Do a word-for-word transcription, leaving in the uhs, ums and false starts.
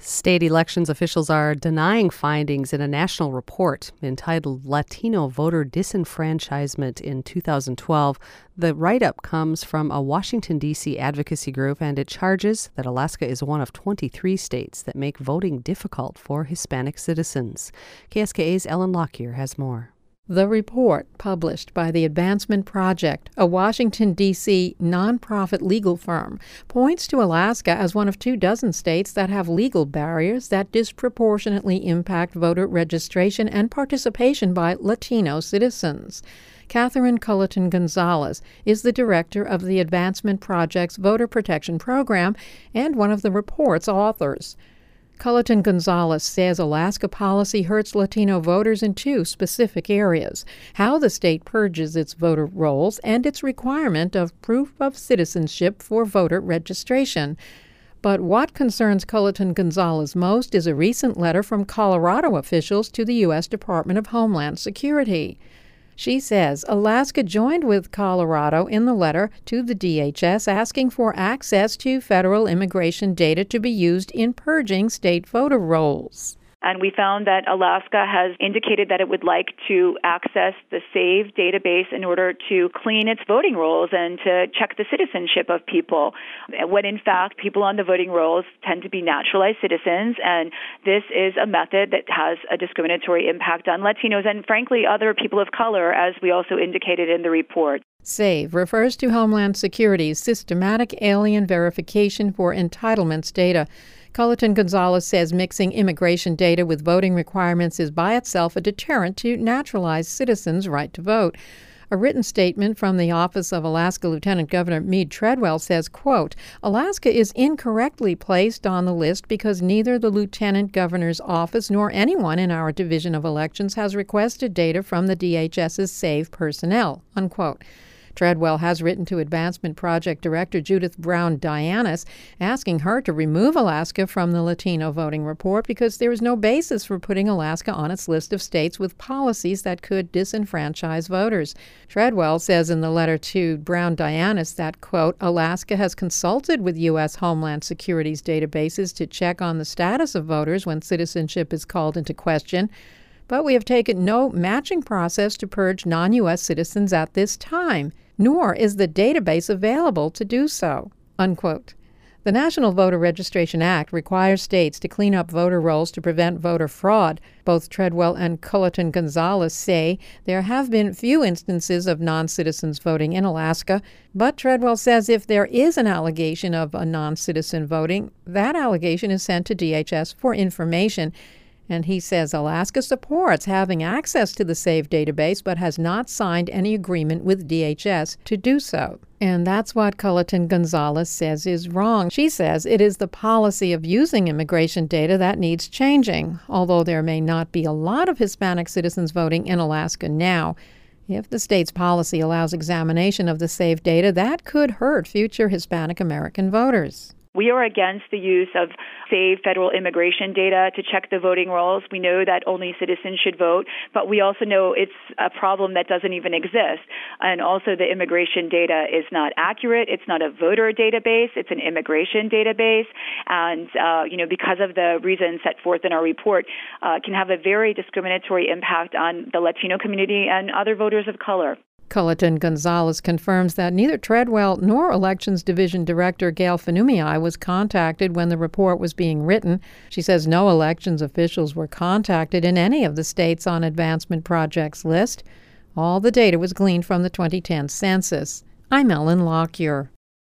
State elections officials are denying findings in a national report entitled Latino Voter Disenfranchisement in two thousand twelve. The write-up comes from a Washington, D C advocacy group, and it charges that Alaska is one of twenty-three states that make voting difficult for Hispanic citizens. K S K A's Ellen Lockyer has more. The report, published by the Advancement Project, a Washington, D C nonprofit legal firm, points to Alaska as one of two dozen states that have legal barriers that disproportionately impact voter registration and participation by Latino citizens. Catherine Culleton Gonzalez is the director of the Advancement Project's Voter Protection Program and one of the report's authors. Culleton Gonzalez says Alaska policy hurts Latino voters in two specific areas: how the state purges its voter rolls and its requirement of proof of citizenship for voter registration. But what concerns Culleton Gonzalez most is a recent letter from Colorado officials to the U S Department of Homeland Security. She says Alaska joined with Colorado in the letter to the D H S asking for access to federal immigration data to be used in purging state voter rolls. And we found that Alaska has indicated that it would like to access the SAVE database in order to clean its voting rolls and to check the citizenship of people, when in fact people on the voting rolls tend to be naturalized citizens, and this is a method that has a discriminatory impact on Latinos and, frankly, other people of color, as we also indicated in the report. SAVE refers to Homeland Security's systematic alien verification for entitlements data. Culleton Gonzalez says mixing immigration data with voting requirements is by itself a deterrent to naturalized citizens' right to vote. A written statement from the Office of Alaska Lieutenant Governor Mead Treadwell says, quote, Alaska is incorrectly placed on the list because neither the Lieutenant Governor's office nor anyone in our Division of Elections has requested data from the D H S's SAVE personnel, unquote. Treadwell has written to Advancement Project Director Judith Brown-Dianis, asking her to remove Alaska from the Latino voting report because there is no basis for putting Alaska on its list of states with policies that could disenfranchise voters. Treadwell says in the letter to Brown-Dianis that, quote, Alaska has consulted with U S Homeland Security's databases to check on the status of voters when citizenship is called into question, but we have taken no matching process to purge non-U S citizens at this time, nor is the database available to do so, unquote. The National Voter Registration Act requires states to clean up voter rolls to prevent voter fraud. Both Treadwell and Culleton Gonzalez say there have been few instances of non-citizens voting in Alaska, but Treadwell says if there is an allegation of a non-citizen voting, that allegation is sent to D H S for information. And he says Alaska supports having access to the SAVE database but has not signed any agreement with D H S to do so. And that's what Culleton Gonzalez says is wrong. She says it is the policy of using immigration data that needs changing, although there may not be a lot of Hispanic citizens voting in Alaska now. If the state's policy allows examination of the SAVE data, that could hurt future Hispanic American voters. We are against the use of SAVE federal immigration data to check the voting rolls. We know that only citizens should vote, but we also know it's a problem that doesn't even exist. And also the immigration data is not accurate. It's not a voter database. It's an immigration database. And, uh, you know, because of the reasons set forth in our report, uh, can have a very discriminatory impact on the Latino community and other voters of color. Culleton Gonzalez confirms that neither Treadwell nor Elections Division Director Gail Finumii was contacted when the report was being written. She says no elections officials were contacted in any of the states on Advancement Project's list. All the data was gleaned from the twenty ten census. I'm Ellen Lockyer.